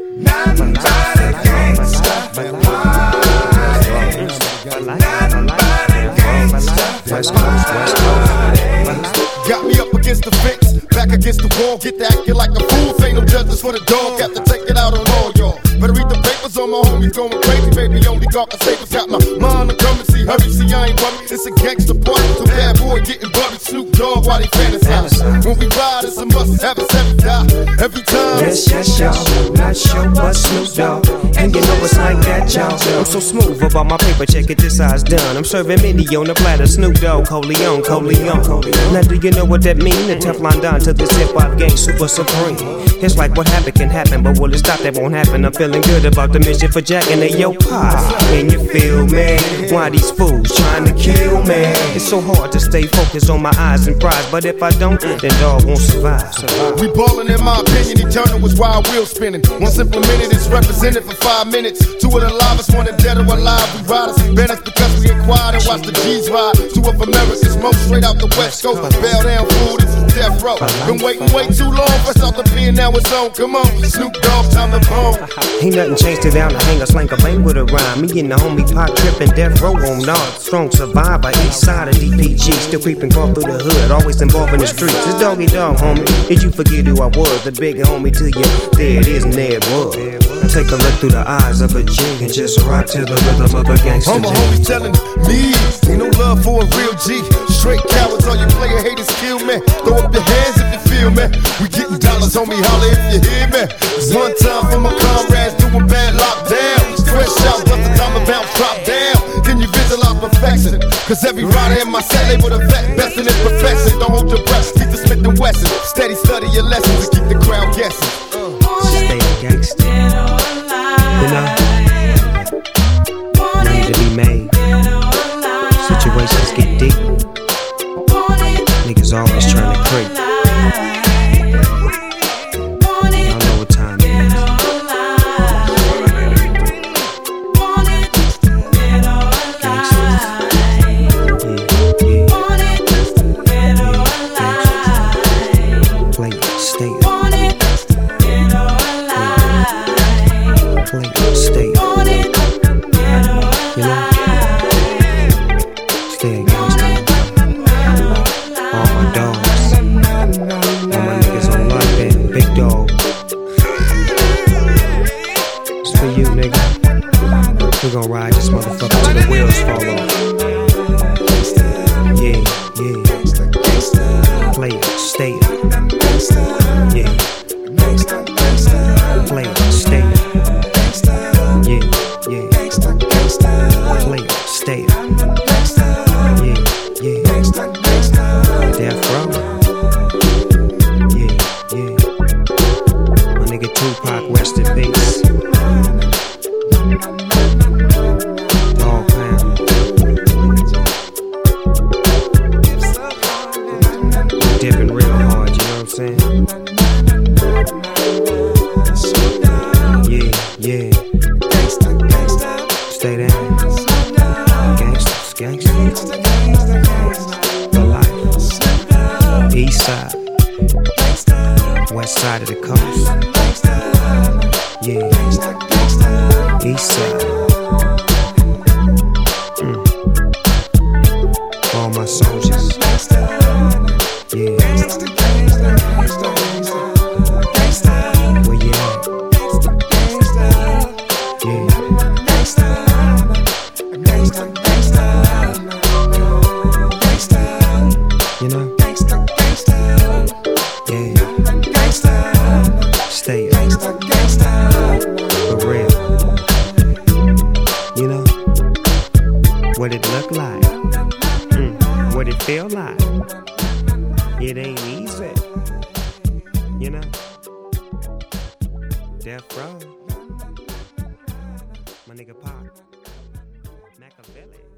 Nothing but a gangsta for life. Nothing but a gangsta for life. Got me up against the fence, back against the wall. Get to acting like a fool. Ain't no justice for the dog. Got to take it out on all y'all. Better read the papers on my homies going crazy. Baby, only God can save us. Got my mind to come and see. Hurry, see, I ain't worried. It's a gangster party. So bad boy getting buried. Snoop Dogg while they fantasize. When we ride, it's a must have us every die. Every time. Yes, y'all. Not sure, but Snoop Dogg. And you know it's like that, y'all. I'm so smooth about my paper. Check it, this size done. I'm serving mini on the platter. Snoop Dogg, Coleon. Now do you know what that mean? The Teflon Don to this hip-hop gang, super supreme. It's like what happened can happen, but will it stop? That won't happen. I'm feeling good about the mission for Jack and they yo pop. Can you feel me? Why these fools trying to kill me? It's so hard to stay focused on my eyes and prize, but if I don't, then dog won't survive. We ballin', in my opinion, eternal was wild wheel spinning. Once implemented, it's represented for 5 minutes. Two of the livest, one dead or alive. We riders, banners because we inquired and watch the G's ride. Two of America's most straight out the West Coast. Bail down fool, this is death row. Been waiting way too long, fresh out the pen, now it's on. Come on, Snoop Dogg, time to bone. Ain't nothing changed to down to hang a slang a bang with a rhyme. Me and the homie Pop trippin' death row on North. Strong survivor, east side of DPG. Still creeping crawl through the hood, always involved in the streets. It's Doggy Dog, homie. Did you forget who I was? The big homie to you. There it is, and there it was. Take a look through the eyes of a G and just rock to the rhythm of a gangster. All my homies telling me, ain't no love for a real G. Straight cowards, all you player haters kill me. Throw up your hands if you feel me. We getting dollars, homie, holler if you hear me. It's one time for my comrades doing bad lockdown. Fresh out, just the time about drop down. Can you visualize perfection? Cause every rider in my set label the vet, best in his profession. Don't hold your breath, keep the Smith and Wesson. Steady study your lessons and keep the crowd guessing. Stay a gangster, you know. Money to be made. Situations get deep. Niggas always trying to creep. Y'all know what time it is. Play it, stay it. Play it, stay it. You know? Stay a gangster. All my dogs. All my niggas on lockdown. Big dog. It's for you, nigga. We gon' ride this motherfucker till the wheels fall off. Yeah, yeah. Play it, stay it. Yeah. Play it, stay it. Yeah, yeah. Play it, stay it. Yeah, yeah. Death row. Yeah, yeah. My nigga Tupac, rest in peace. Dog pound. Dipping real hard, you know what I'm saying? Yeah, yeah. Stay down. Gangsters, gangsters. For life. East side. West side of the coast. Yeah. East side. All my soldiers. Yeah. Where you at? Yeah. You know? Yeah. Stay it. For real. You know? What it look like? What it feel like? It ain't easy. You know? Death row. My nigga Pop. Machiavelli.